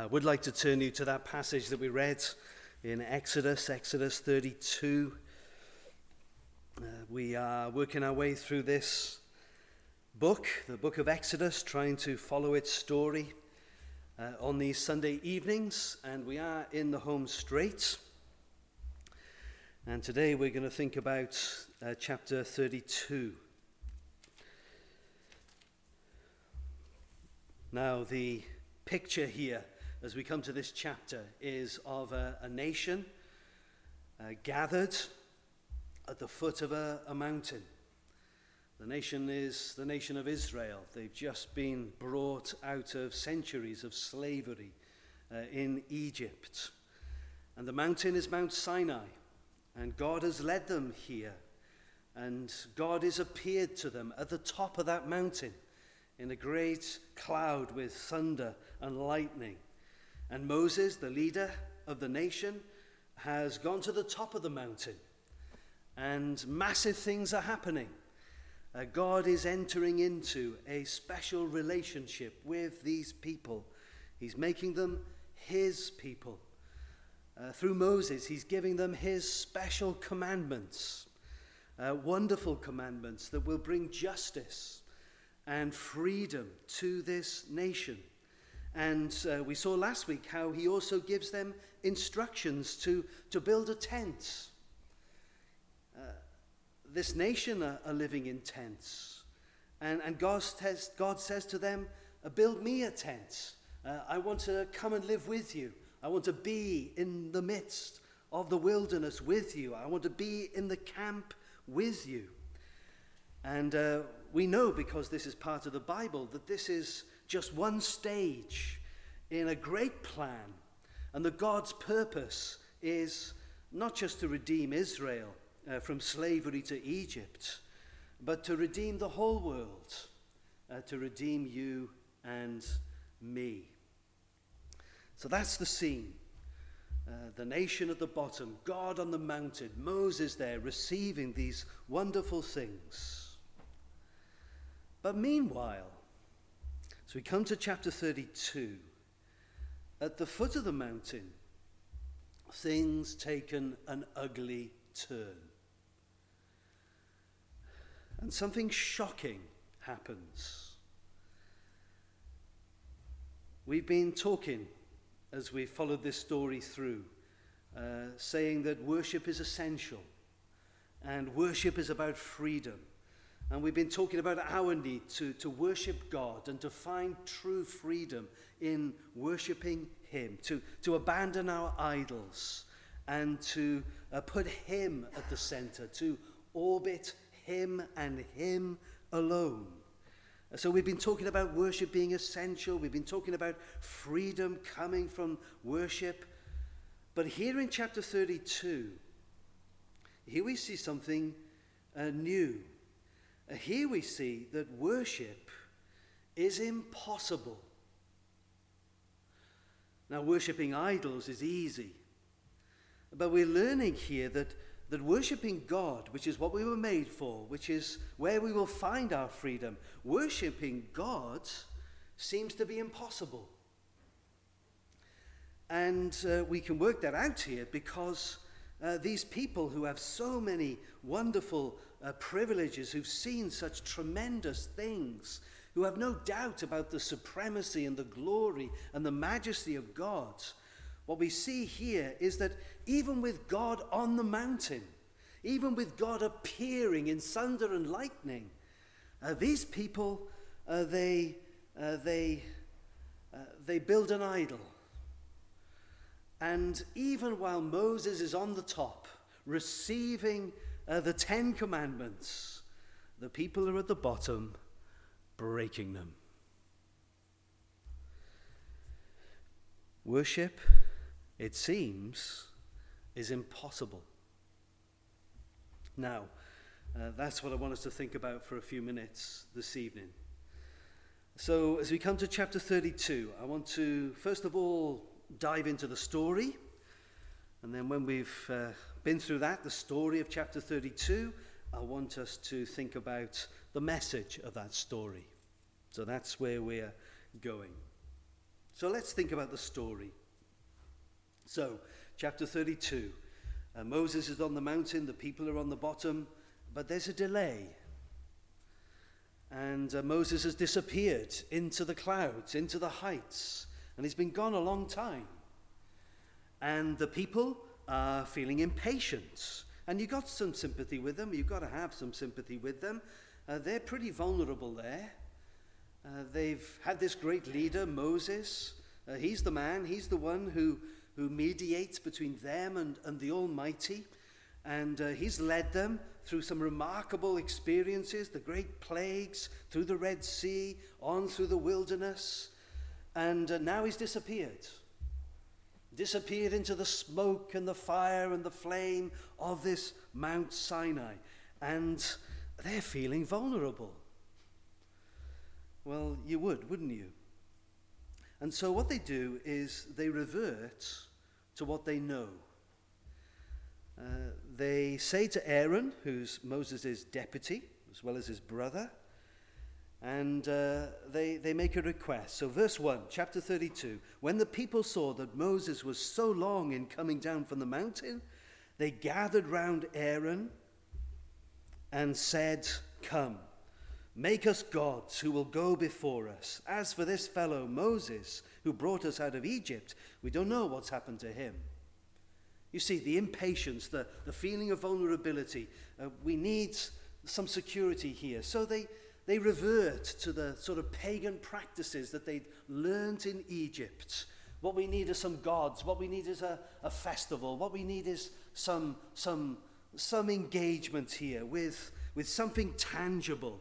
I would like to turn you to that passage that we read in Exodus 32. We are working our way through this book, the book of Exodus, trying to follow its story on these Sunday evenings, and we are in the home straight. And today we're going to think about chapter 32. Now, the picture here as we come to this chapter is of a nation gathered at the foot of a mountain. The nation is the nation of Israel. They've just been brought out of centuries of slavery in Egypt. And the mountain is Mount Sinai. And God has led them here. And God has appeared to them at the top of that mountain in a great cloud with thunder and lightning. And Moses, the leader of the nation, has gone to the top of the mountain. And massive things are happening. God is entering into a special relationship with these people. He's making them his people. Through Moses, he's giving them his special commandments, wonderful commandments that will bring justice and freedom to this nation. And we saw last week how he also gives them instructions to build a tent. This nation are living in tents. And God says to them, build me a tent. I want to come and live with you. I want to be in the midst of the wilderness with you. I want to be in the camp with you. And we know, because this is part of the Bible, that this is just one stage in a great plan. And that God's purpose is not just to redeem Israel from slavery to Egypt, but to redeem the whole world, to redeem you and me. So that's the scene. The nation at the bottom, God on the mountain, Moses there receiving these wonderful things. But meanwhile, so we come to chapter 32. At the foot of the mountain, things take an ugly turn. And something shocking happens. We've been talking, as we followed this story through, saying that worship is essential. And worship is about freedom. And we've been talking about our need to worship God and to find true freedom in worshiping him, to abandon our idols and to put him at the center, to orbit him and him alone. So we've been talking about worship being essential. We've been talking about freedom coming from worship. But here in chapter 32, here we see something new. Here we see that worship is impossible. Now, worshipping idols is easy. But we're learning here that worshipping God, which is what we were made for, which is where we will find our freedom, worshipping God seems to be impossible. And we can work that out here because these people who have so many wonderful privileges, who've seen such tremendous things, who have no doubt about the supremacy and the glory and the majesty of God, what we see here is that even with God on the mountain, even with God appearing in thunder and lightning, these people, they build an idol. And even while Moses is on the top, receiving the 10 Commandments, the people are at the bottom, breaking them. Worship, it seems, is impossible. Now, that's what I want us to think about for a few minutes this evening. So, as we come to chapter 32, I want to, first of all, dive into the story. And then when we've been through that, the story of chapter 32, I want us to think about the message of that story. So that's where we're going. So let's think about the story. So, chapter 32. Moses is on the mountain, the people are on the bottom, but there's a delay. And Moses has disappeared into the clouds, into the heights, and he's been gone a long time. And the people are feeling impatient. And you've got some sympathy with them. You've got to have some sympathy with them. They're pretty vulnerable there. They've had this great leader, Moses. He's the man. He's the one who mediates between them and the Almighty. And he's led them through some remarkable experiences, the great plagues, through the Red Sea, on through the wilderness. And now he's disappeared. Disappeared into the smoke and the fire and the flame of this Mount Sinai. And they're feeling vulnerable. Well, you would, wouldn't you? And so what they do is they revert to what they know. They say to Aaron, who's Moses' deputy, as well as his brother, and they make a request. So verse 1, chapter 32, when the people saw that Moses was so long in coming down from the mountain, they gathered round Aaron and said, "Come, make us gods who will go before us. As for this fellow Moses, who brought us out of Egypt, we don't know what's happened to him." You see, the impatience, the feeling of vulnerability, we need some security here. So they revert to the sort of pagan practices that they'd learned in Egypt. What we need are some gods. What we need is a festival. What we need is some engagement here with something tangible.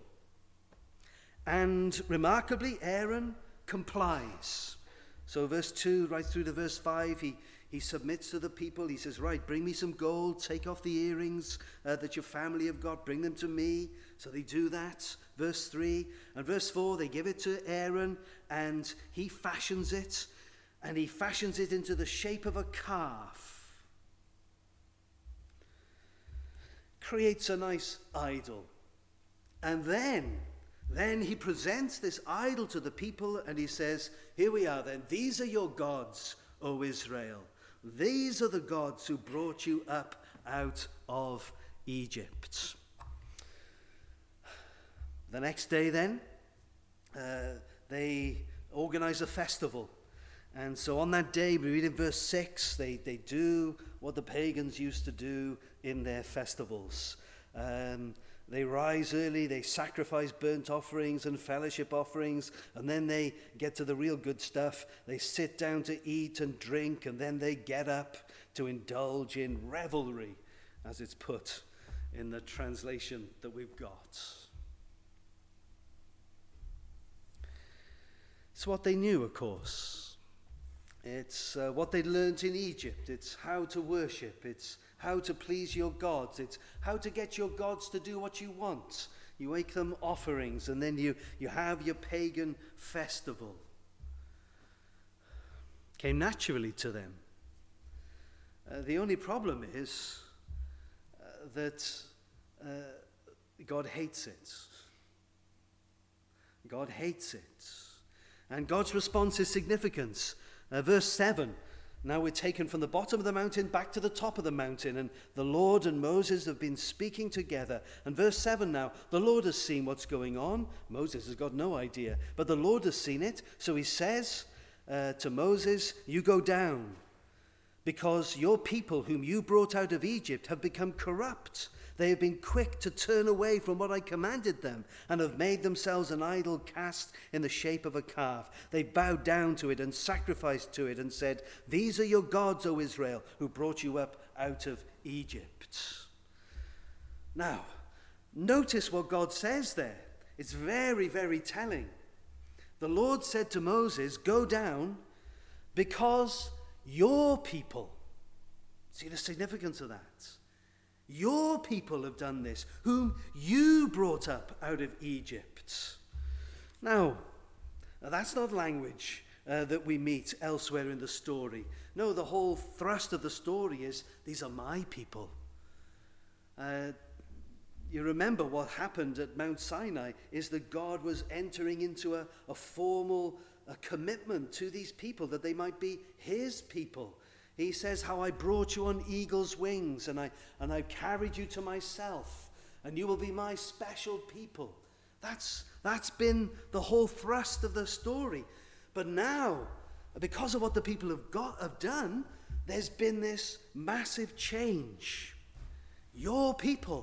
And remarkably, Aaron complies. So verse 2 right through to verse 5, he submits to the people. He says, right, bring me some gold, take off the earrings that your family have got, bring them to me. So they do that. Verse 3 and verse 4, they give it to Aaron and he fashions it. And he fashions it into the shape of a calf. Creates a nice idol. And then he presents this idol to the people and he says, here we are then. These are your gods, O Israel. These are the gods who brought you up out of Egypt. The next day then, they organize a festival. And so on that day, we read in verse 6, they do what the pagans used to do in their festivals. They rise early, they sacrifice burnt offerings and fellowship offerings, and then they get to the real good stuff. They sit down to eat and drink, and then they get up to indulge in revelry, as it's put in the translation that we've got. It's what they knew, of course. It's what they learned in Egypt. It's how to worship. It's how to please your gods. It's how to get your gods to do what you want. You make them offerings, and then you have your pagan festival. Came naturally to them. The only problem is that God hates it. God hates it. And God's response is significant. Verse 7, now we're taken from the bottom of the mountain back to the top of the mountain, and the Lord and Moses have been speaking together. And verse 7 now, the Lord has seen what's going on. Moses has got no idea, but the Lord has seen it. So he says to Moses, you go down, because your people whom you brought out of Egypt have become corrupt. They have been quick to turn away from what I commanded them and have made themselves an idol cast in the shape of a calf. They bowed down to it and sacrificed to it and said, these are your gods, O Israel, who brought you up out of Egypt. Now, notice what God says there. It's very, very telling. The Lord said to Moses, go down because your people, see the significance of that? Your people have done this, whom you brought up out of Egypt. Now that's not language that we meet elsewhere in the story. No, the whole thrust of the story is, these are my people. You remember what happened at Mount Sinai is that God was entering into a formal a commitment to these people that they might be his people. He says, how I brought you on eagle's wings, and I've carried you to myself, and you will be my special people. That's been the whole thrust of the story. But now, because of what the people have done, there's been this massive change. Your people.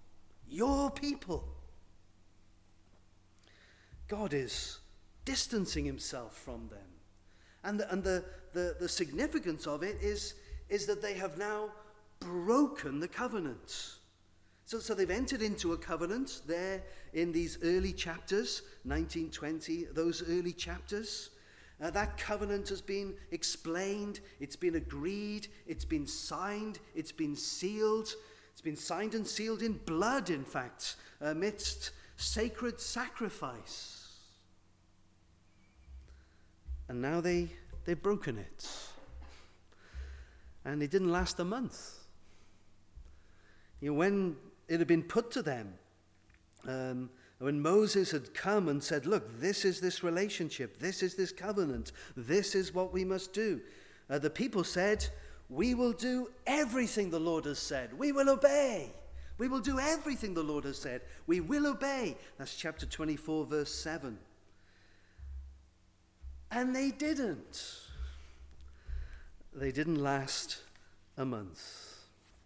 God is distancing himself from them. And the significance of it is that they have now broken the covenant. So they've entered into a covenant there in these early chapters, 19, 20, those early chapters. That covenant has been explained, it's been agreed, it's been signed, it's been sealed. It's been signed and sealed in blood, in fact, amidst sacred sacrifice. And now they've broken it. And it didn't last a month. When it had been put to them, when Moses had come and said, look, this is this relationship, this is this covenant, this is what we must do, the people said, we will do everything the Lord has said. We will obey. We will do everything the Lord has said. We will obey. That's chapter 24, verse 7. And they didn't. They didn't last a month.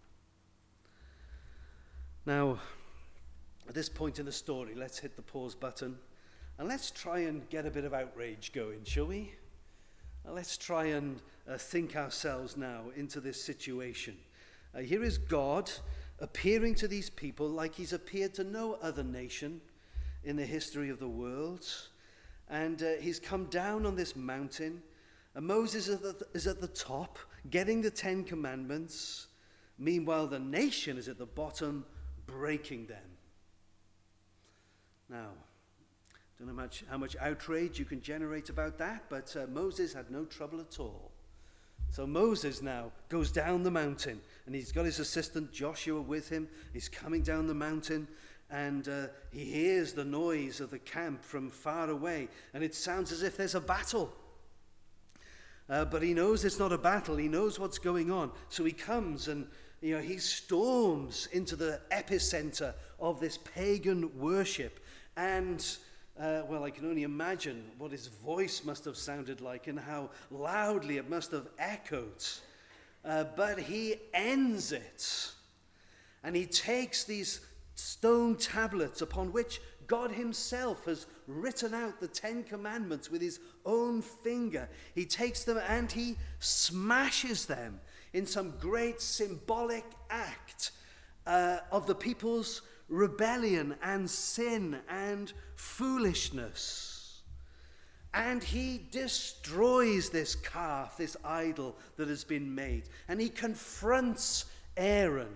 Now, at this point in the story, let's hit the pause button and let's try and get a bit of outrage going, shall we? Let's try and think ourselves now into this situation. Here is God appearing to these people like he's appeared to no other nation in the history of the world. And he's come down on this mountain. And Moses is at the top, getting the 10 Commandments. Meanwhile, the nation is at the bottom, breaking them. Now, I don't know how much outrage you can generate about that, but Moses had no trouble at all. So Moses now goes down the mountain, and he's got his assistant Joshua with him. He's coming down the mountain, and he hears the noise of the camp from far away, and it sounds as if there's a battle. But he knows it's not a battle. He knows what's going on. So he comes and he storms into the epicenter of this pagan worship. And, I can only imagine what his voice must have sounded like and how loudly it must have echoed. But he ends it. And he takes these stone tablets upon which God himself has written out the 10 Commandments with his own finger. He takes them and he smashes them in some great symbolic act of the people's rebellion and sin and foolishness. And he destroys this calf, this idol that has been made. And he confronts Aaron.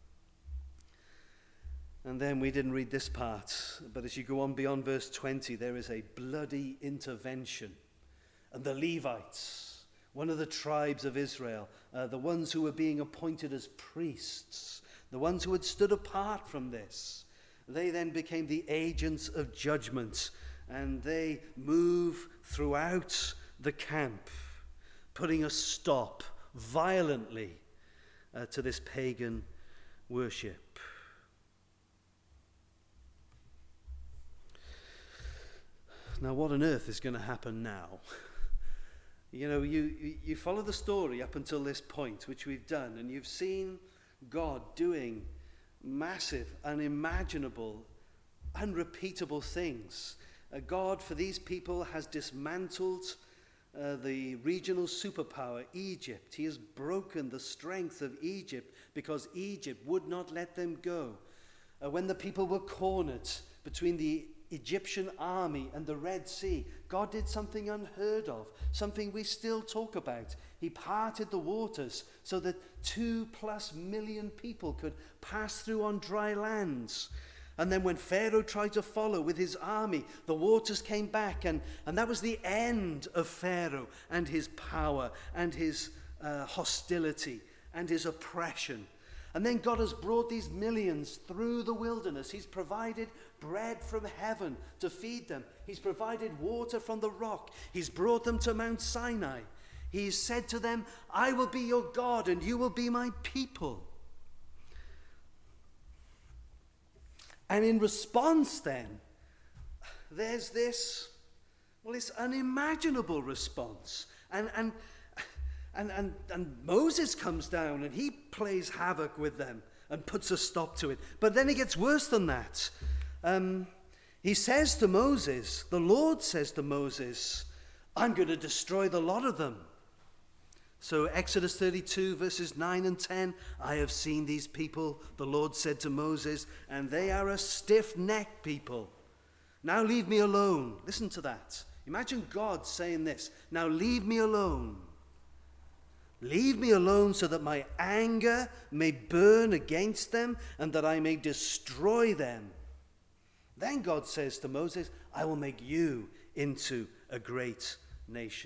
And then we didn't read this part, but as you go on beyond verse 20, there is a bloody intervention. And the Levites, one of the tribes of Israel, the ones who were being appointed as priests, the ones who had stood apart from this, they then became the agents of judgment. And they move throughout the camp, putting a stop violently to this pagan worship. Now, what on earth is going to happen now? You follow the story up until this point, which we've done, and you've seen God doing massive, unimaginable, unrepeatable things. God, for these people, has dismantled the regional superpower, Egypt. He has broken the strength of Egypt because Egypt would not let them go. When the people were cornered between the Egyptian army and the Red Sea, God did something unheard of, something we still talk about. He parted the waters so that 2+ million people could pass through on dry lands. And then when Pharaoh tried to follow with his army, the waters came back, and that was the end of Pharaoh and his power and his hostility and his oppression. And then God has brought these millions through the wilderness. He's provided bread from heaven to feed them. He's provided water from the rock. He's brought them to Mount Sinai. He's said to them, I will be your God and you will be my people. And in response then, there's this unimaginable response. And Moses comes down and he plays havoc with them and puts a stop to it. But then it gets worse than that. He says to Moses, the Lord says to Moses, I'm going to destroy the lot of them. So Exodus 32 verses 9 and 10, I have seen these people, the Lord said to Moses, and they are a stiff-necked people. Now leave me alone. Listen to that. Imagine God saying this. Now leave me alone. Leave me alone so that my anger may burn against them and that I may destroy them. Then God says to Moses, I will make you into a great nation.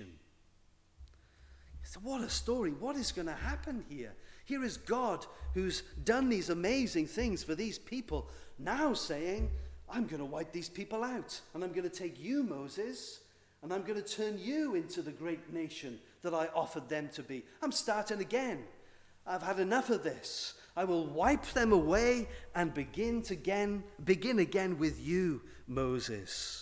So what a story. What is going to happen here? Here is God who's done these amazing things for these people, now saying, I'm going to wipe these people out. And I'm going to take you, Moses, and I'm going to turn you into the great nation that I offered them to be. I'm starting again. I've had enough of this. I will wipe them away and begin again with you, Moses.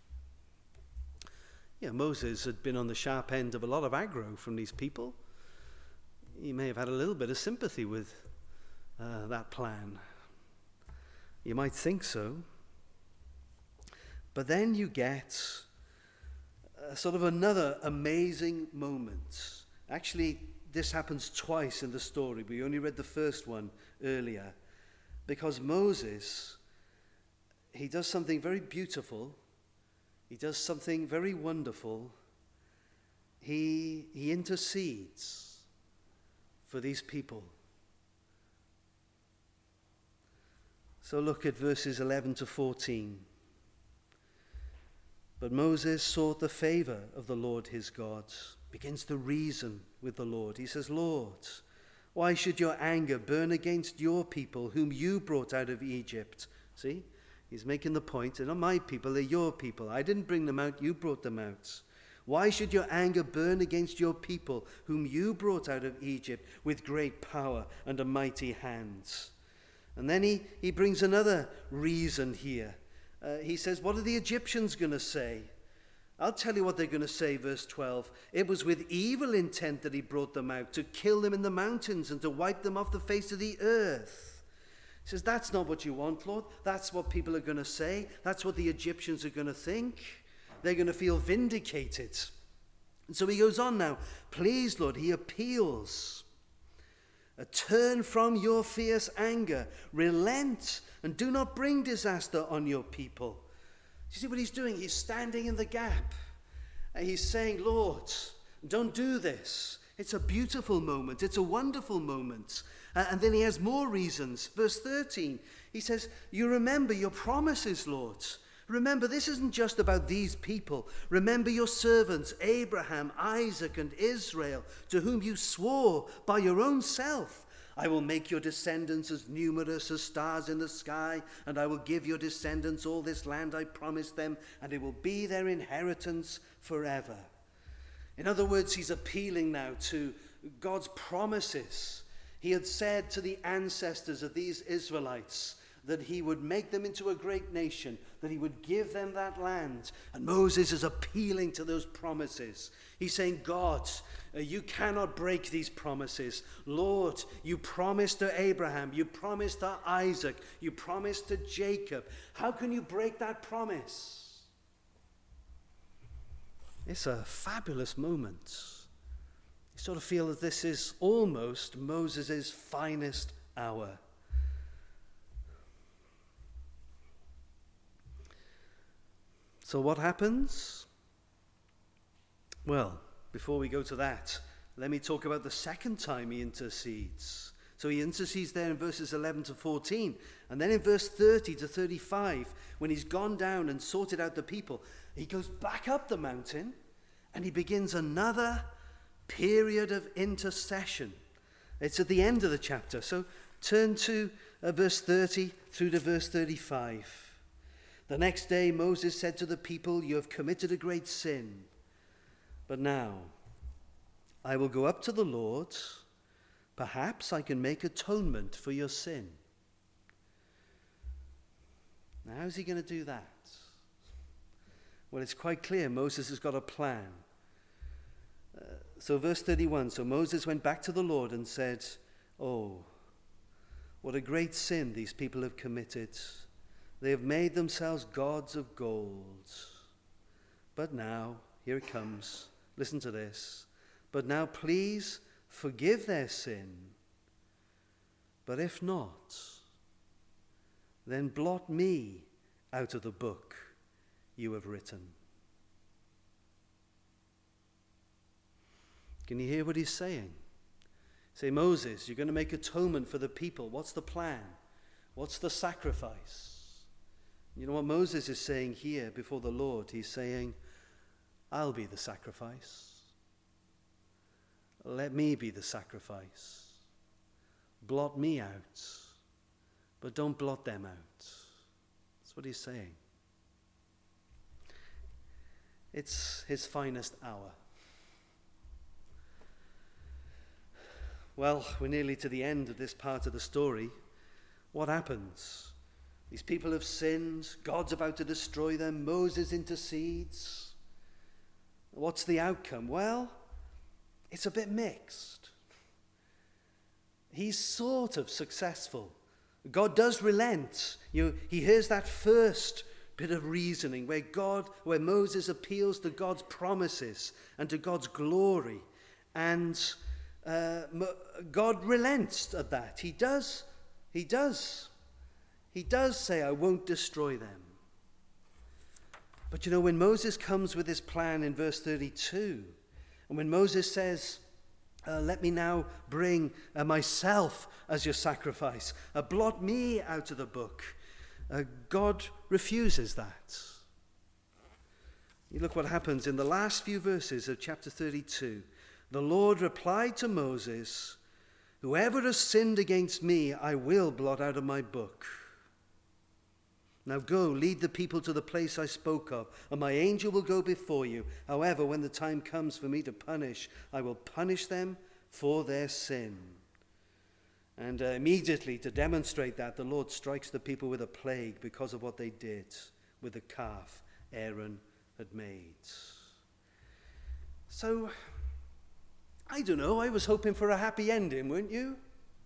Yeah, Moses had been on the sharp end of a lot of aggro from these people. He may have had a little bit of sympathy with that plan. You might think so. But then you get sort of another amazing moment. Actually, this happens twice in the story. We only read the first one earlier. Because Moses, he does something very beautiful. He does something very wonderful. He intercedes for these people. So look at verses 11 to 14. But Moses sought the favor of the Lord his God, begins to reason with the Lord. He says, Lord, why should your anger burn against your people whom you brought out of Egypt? See? He's making the point, they're not my people, they're your people. I didn't bring them out, you brought them out. Why should your anger burn against your people, whom you brought out of Egypt with great power and a mighty hand? And then he brings another reason here. He says, what are the Egyptians going to say? I'll tell you what they're going to say, verse 12. It was with evil intent that he brought them out, to kill them in the mountains and to wipe them off the face of the earth. He says, that's not what you want, Lord. That's what people are going to say. That's what the Egyptians are going to think. They're going to feel vindicated. And so he goes on now. Please, Lord, he appeals. Turn from your fierce anger. Relent and do not bring disaster on your people. You see what he's doing? He's standing in the gap. And he's saying, Lord, don't do this. It's a beautiful moment. It's a wonderful moment. And then he has more reasons. Verse 13, he says, you remember your promises, Lord. Remember, this isn't just about these people. Remember your servants, Abraham, Isaac, and Israel, to whom you swore by your own self. I will make your descendants as numerous as stars in the sky, and I will give your descendants all this land I promised them, and it will be their inheritance forever. In other words, he's appealing now to God's promises. He had said to the ancestors of these Israelites that he would make them into a great nation, that he would give them that land. And Moses is appealing to those promises. He's saying, God, you cannot break these promises. Lord, you promised to Abraham, you promised to Isaac, you promised to Jacob. How can you break that promise? It's a fabulous moment. You sort of feel that this is almost Moses' finest hour. So what happens? Well, before we go to that, let me talk about the second time he intercedes. So he intercedes there in verses 11 to 14. And then in verse 30 to 35, when he's gone down and sorted out the people, he goes back up the mountain and he begins another period of intercession. It's at the end of the chapter. So Turn to verse 30 through to verse 35. The next day Moses said to the people, "You have committed a great sin. But now I will go up to the Lord. Perhaps I can make atonement for your sin." Now, how's he going to do that? Well, it's quite clear Moses has got a plan. So verse 31, so Moses went back to the Lord and said, "Oh, what a great sin these people have committed. They have made themselves gods of gold. But now," here it comes, listen to this, "but now please forgive their sin. But if not, then blot me out of the book you have written." Can you hear what he's saying? Say, Moses, you're going to make atonement for the people. What's the plan? What's the sacrifice? You know what Moses is saying here before the Lord? He's saying, I'll be the sacrifice. Let me be the sacrifice. Blot me out, but don't blot them out. That's what he's saying. It's his finest hour. Well, we're nearly to the end of this part of the story. What happens? These people have sinned. God's about to destroy them. Moses intercedes. What's the outcome? Well, it's a bit mixed. He's sort of successful. God does relent. He hears that first bit of reasoning where Moses appeals to God's promises and to God's glory. And God relents at that. He does say, I won't destroy them. But you know, when Moses comes with his plan in verse 32, and when Moses says, let me now bring myself as your sacrifice, blot me out of the book, God refuses that. You look what happens in the last few verses of chapter 32. The Lord replied to Moses, "Whoever has sinned against me, I will blot out of my book. Now go, lead the people to the place I spoke of, and my angel will go before you. However, when the time comes for me to punish, I will punish them for their sin." And immediately, to demonstrate that, the Lord strikes the people with a plague because of what they did with the calf Aaron had made. So, I don't know, I was hoping for a happy ending, weren't you?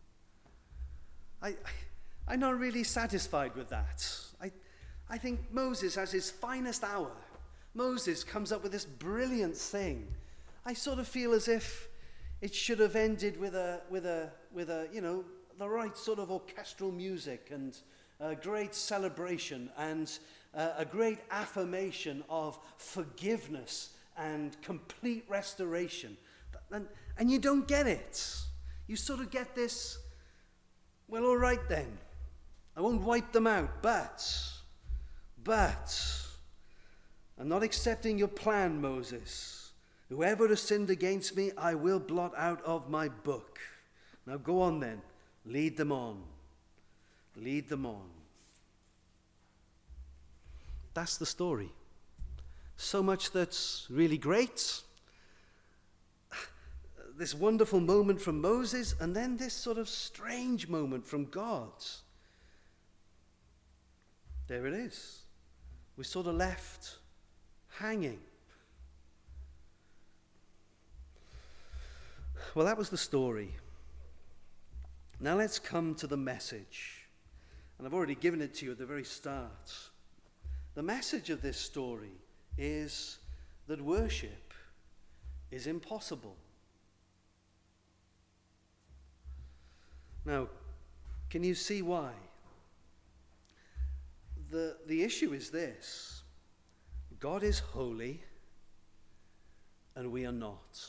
I'm not really satisfied with that. I think Moses has his finest hour. Moses comes up with this brilliant thing. I sort of feel as if it should have ended with a you know, the right sort of orchestral music and a great celebration and a great affirmation of forgiveness and complete restoration. And you don't get it. You sort of get this, well, all right then. I won't wipe them out, but I'm not accepting your plan, Moses. Whoever has sinned against me, I will blot out of my book. Now go on then. Lead them on. Lead them on. That's the story. So much that's really great. This wonderful moment from Moses, and then this sort of strange moment from God. There it is. We're sort of left hanging. Well, that was the story. Now let's come to the message. And I've already given it to you at the very start. The message of this story is that worship is impossible. Now, can you see why? The issue is this. God is holy and we are not.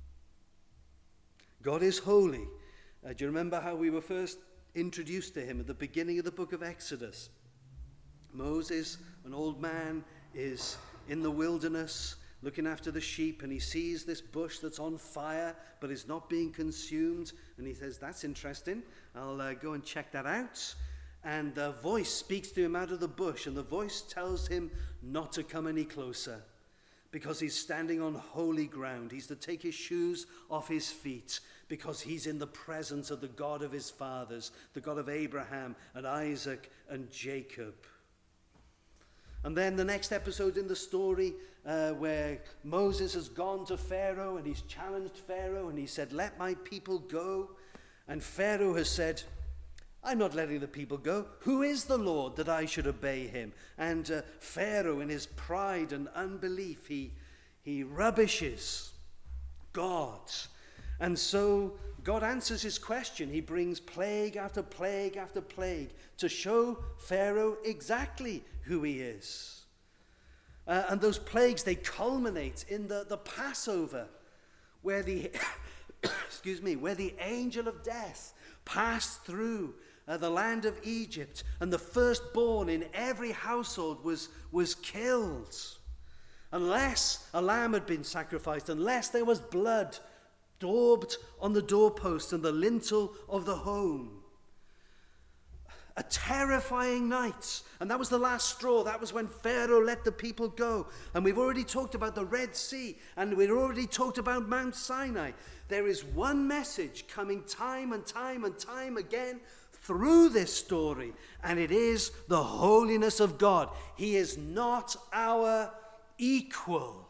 God is holy. Do you remember how we were first introduced to him at the beginning of the book of Exodus? Moses, an old man, is in the wilderness looking after the sheep, and he sees this bush that's on fire, but is not being consumed. And he says, that's interesting. I'll go and check that out. And the voice speaks to him out of the bush, and the voice tells him not to come any closer, because he's standing on holy ground. He's to take his shoes off his feet, because he's in the presence of the God of his fathers, the God of Abraham and Isaac and Jacob. And then the next episode in the story, where Moses has gone to Pharaoh and he's challenged Pharaoh, and he said, let my people go. And Pharaoh has said, I'm not letting the people go. Who is the Lord that I should obey him? And Pharaoh, in his pride and unbelief, he rubbishes God. And so God answers his question. He brings plague after plague after plague to show Pharaoh exactly who he is. And those plagues, they culminate in the Passover, where the where the angel of death passed through the land of Egypt, and the firstborn in every household was killed. Unless a lamb had been sacrificed, unless there was blood daubed on the doorpost and the lintel of the home. A terrifying night. And that was the last straw. That was when Pharaoh let the people go. And we've already talked about the Red Sea, and we've already talked about Mount Sinai. There is one message coming time and time and time again through this story, and it is the holiness of God. He is not our equal.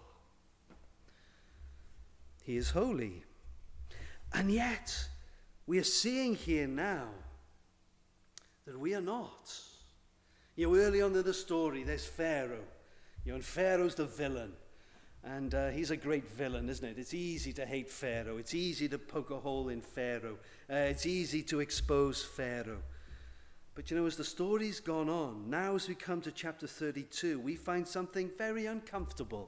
He is holy. And yet, we are seeing here now that we are not. Early on in the story, there's Pharaoh. And Pharaoh's the villain. And he's a great villain, isn't it? It's easy to hate Pharaoh. It's easy to poke a hole in Pharaoh. It's easy to expose Pharaoh. But as the story's gone on, now as we come to chapter 32, we find something very uncomfortable.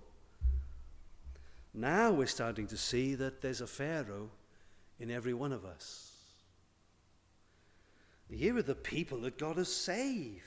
Now we're starting to see that there's a Pharaoh in every one of us. Here are the people that God has saved.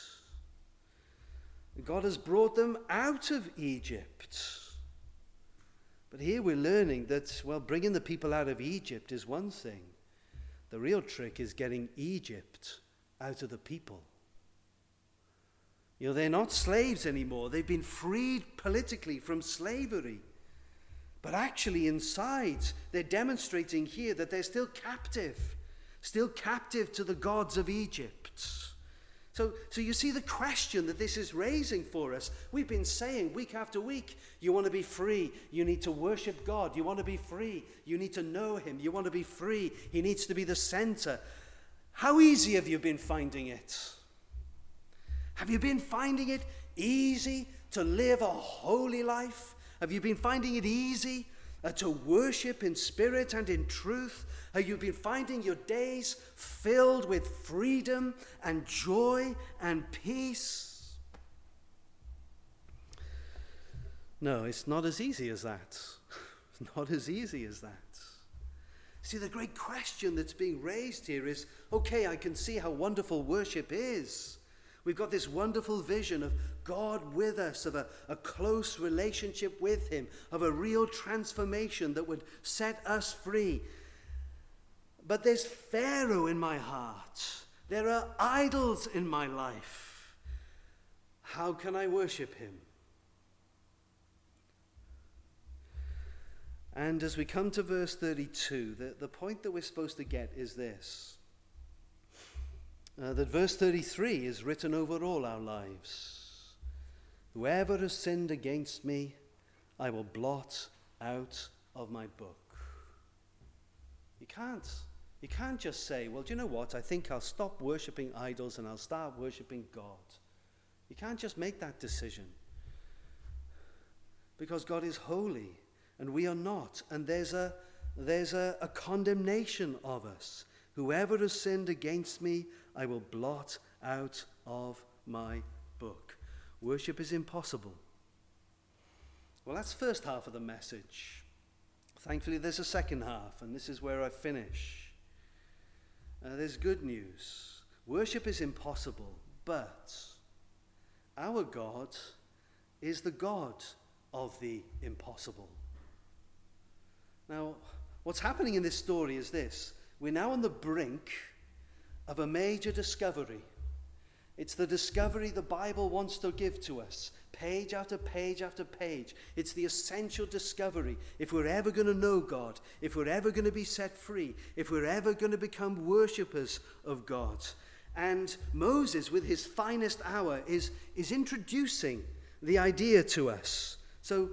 God has brought them out of Egypt. But here we're learning that, bringing the people out of Egypt is one thing. The real trick is getting Egypt out of the people. They're not slaves anymore. They've been freed politically from slavery. But actually inside, they're demonstrating here that they're still captive to the gods of Egypt. So you see the question that this is raising for us. We've been saying week after week, you want to be free, you need to worship God. You want to be free, you need to know him. You want to be free, he needs to be the center. How easy have you been finding it? Have you been finding it easy to live a holy life? Have you been finding it easy to worship in spirit and in truth? Have you been finding your days filled with freedom and joy and peace? No, it's not as easy as that. It's not as easy as that. See, the great question that's being raised here is, okay, I can see how wonderful worship is. We've got this wonderful vision of God with us, of a close relationship with him, of a real transformation that would set us free. But there's Pharaoh in my heart. There are idols in my life. How can I worship him? And as we come to verse 32, the point that we're supposed to get is this. That verse 33 is written over all our lives. Whoever has sinned against me, I will blot out of my book. You can't just say, well, do you know what? I think I'll stop worshipping idols and I'll start worshipping God. You can't just make that decision. Because God is holy and we are not. And there's a condemnation of us. Whoever has sinned against me, I will blot out of my book. Worship is impossible. Well, that's the first half of the message. Thankfully, there's a second half, and this is where I finish. There's good news. Worship is impossible, but our God is the God of the impossible. Now, what's happening in this story is this. We're now on the brink of a major discovery. It's the discovery the Bible wants to give to us, page after page after page. It's the essential discovery. If we're ever going to know God, if we're ever going to be set free, if we're ever going to become worshippers of God. And Moses, with his finest hour, is introducing the idea to us. So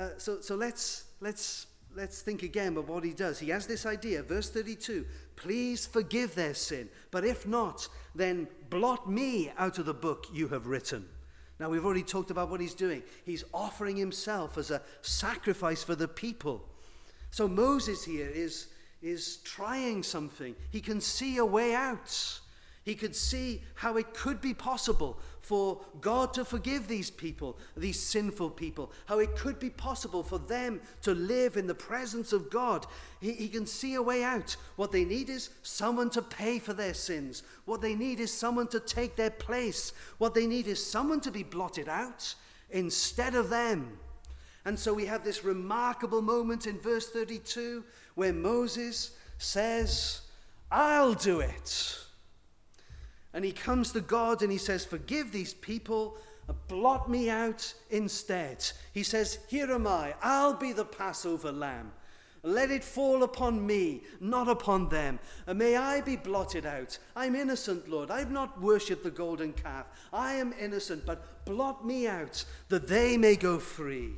let's think again about what he does. He has this idea, verse 32, please forgive their sin, but if not, then blot me out of the book you have written. Now, we've already talked about what he's doing. He's offering himself as a sacrifice for the people. So Moses here is trying something. He can see a way out. He could see how it could be possible for God to forgive these people, these sinful people, how it could be possible for them to live in the presence of God. He can see a way out. What they need is someone to pay for their sins. What they need is someone to take their place. What they need is someone to be blotted out instead of them. And so we have this remarkable moment in verse 32 where Moses says, I'll do it. And he comes to God and he says, forgive these people, blot me out instead. He says, here am I, I'll be the Passover lamb. Let it fall upon me, not upon them. And may I be blotted out. I'm innocent, Lord. I've not worshipped the golden calf. I am innocent, but blot me out that they may go free.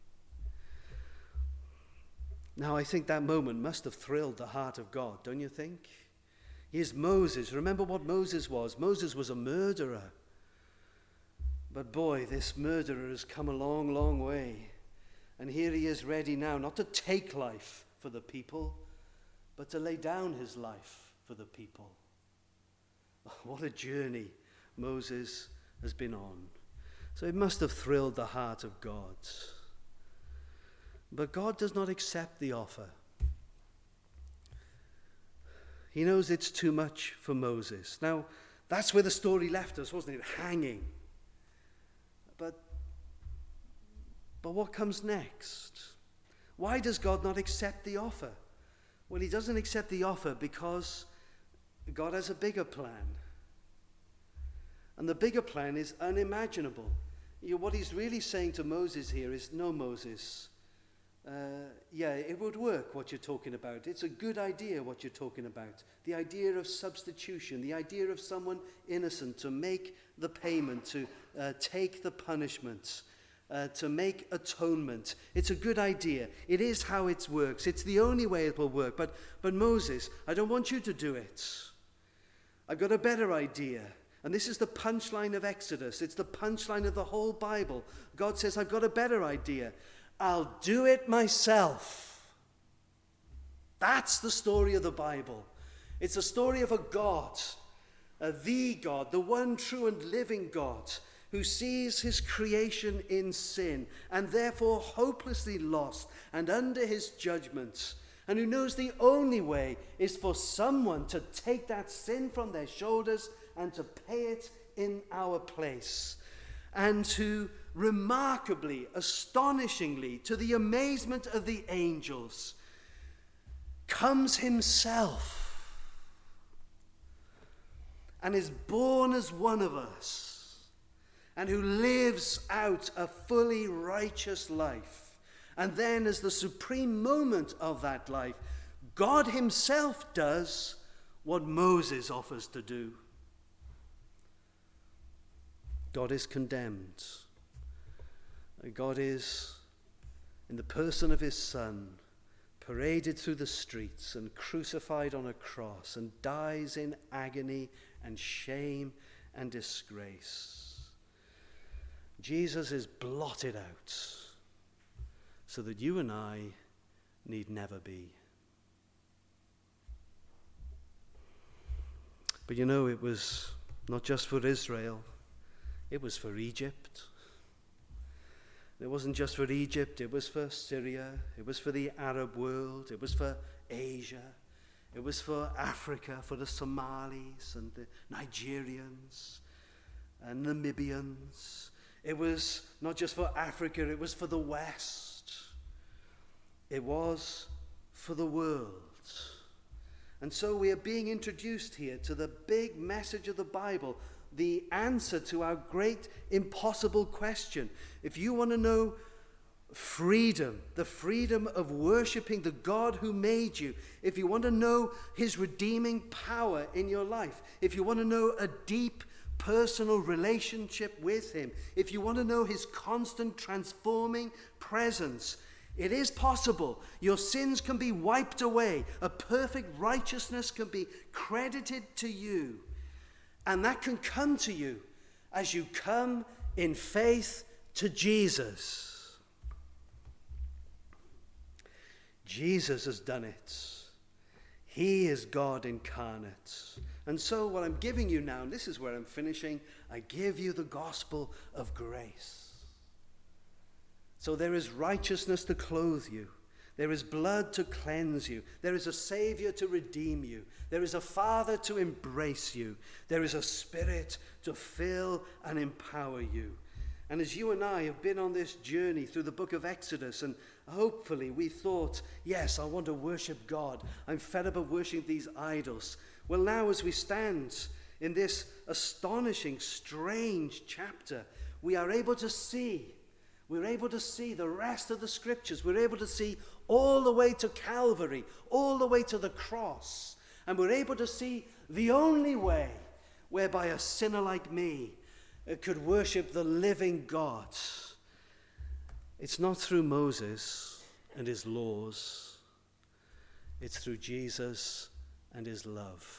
Now, I think that moment must have thrilled the heart of God, don't you think? Here's Moses. Remember what Moses was. Moses was a murderer. But boy, this murderer has come a long, long way. And here he is ready now, not to take life for the people, but to lay down his life for the people. Oh, what a journey Moses has been on. So it must have thrilled the heart of God. But God does not accept the offer. He knows it's too much for Moses. Now, that's where the story left us, wasn't it? Hanging. But what comes next? Why does God not accept the offer? Well, he doesn't accept the offer because God has a bigger plan. And the bigger plan is unimaginable. What he's really saying to Moses here is, no, Moses, it would work what you're talking about. It's a good idea what you're talking about. The idea of substitution, the idea of someone innocent to make the payment, to take the punishment, to make atonement. It's a good idea. It is how it works. It's the only way it will work. But Moses, I don't want you to do it. I've got a better idea. And this is the punchline of Exodus. It's the punchline of the whole Bible. God says, I've got a better idea. I'll do it myself. That's the story of the Bible. It's a story of a God, the God, the one true and living God, who sees his creation in sin and therefore hopelessly lost and under his judgment, and who knows the only way is for someone to take that sin from their shoulders and to pay it in our place. And to remarkably, astonishingly, to the amazement of the angels, comes himself and is born as one of us, and who lives out a fully righteous life. And then, as the supreme moment of that life, God himself does what Moses offers to do. God is condemned. God is, in the person of his Son, paraded through the streets and crucified on a cross and dies in agony and shame and disgrace. Jesus is blotted out so that you and I need never be. But you know, it was not just for Israel. It was for Egypt. It wasn't just for Egypt. It was for Syria. It was for the Arab world. It was for Asia. It was for Africa, for the Somalis and the Nigerians and Namibians. It was not just for Africa, it was for the West. It was for the world. And so we are being introduced here to the big message of the Bible, the answer to our great impossible question. If you want to know freedom, the freedom of worshiping the God who made you, if you want to know his redeeming power in your life, if you want to know a deep personal relationship with him, if you want to know his constant transforming presence, it is possible. Your sins can be wiped away. A perfect righteousness can be credited to you. And that can come to you as you come in faith to Jesus. Jesus has done it. He is God incarnate. And so what I'm giving you now, and this is where I'm finishing, I give you the gospel of grace. So there is righteousness to clothe you. There is blood to cleanse you. There is a Savior to redeem you. There is a Father to embrace you. There is a Spirit to fill and empower you. And as you and I have been on this journey through the book of Exodus, and hopefully we thought, yes, I want to worship God. I'm fed up of worshiping these idols. Well, now as we stand in this astonishing, strange chapter, we are able to see. We're able to see the rest of the scriptures. We're able to see all the way to Calvary, all the way to the cross. And we're able to see the only way whereby a sinner like me could worship the living God. It's not through Moses and his laws. It's through Jesus and his love.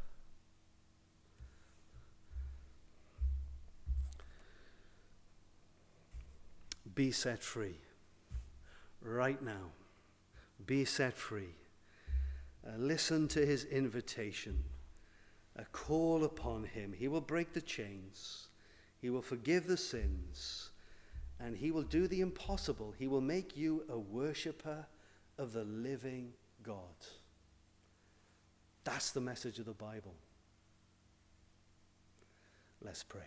Be set free. Right now. Be set free. Listen to his invitation. Call upon him. He will break the chains. He will forgive the sins. And he will do the impossible. He will make you a worshiper of the living God. That's the message of the Bible. Let's pray.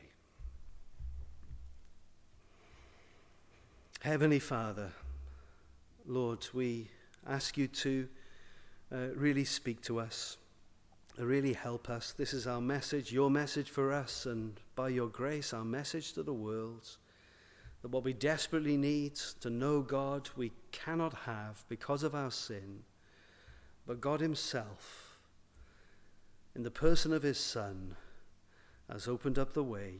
Heavenly Father, Lord, we ask you to really speak to us, really help us. This is our message, your message for us, and by your grace, our message to the world, that what we desperately need to know God, we cannot have because of our sin, but God himself, in the person of his Son, has opened up the way.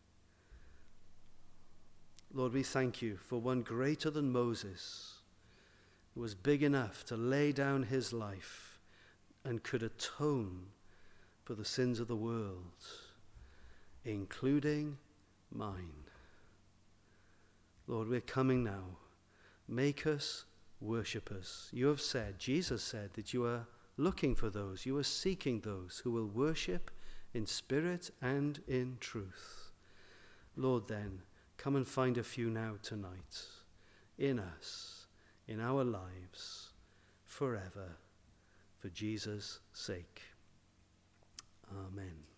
Lord, we thank you for one greater than Moses, who was big enough to lay down his life and could atone for the sins of the world, including mine. Lord, we're coming now. Make us worshippers. You have said, Jesus said, that you are looking for those, you are seeking those who will worship in spirit and in truth. Lord, then, come and find a few now tonight, in us, in our lives, forever, for Jesus' sake. Amen.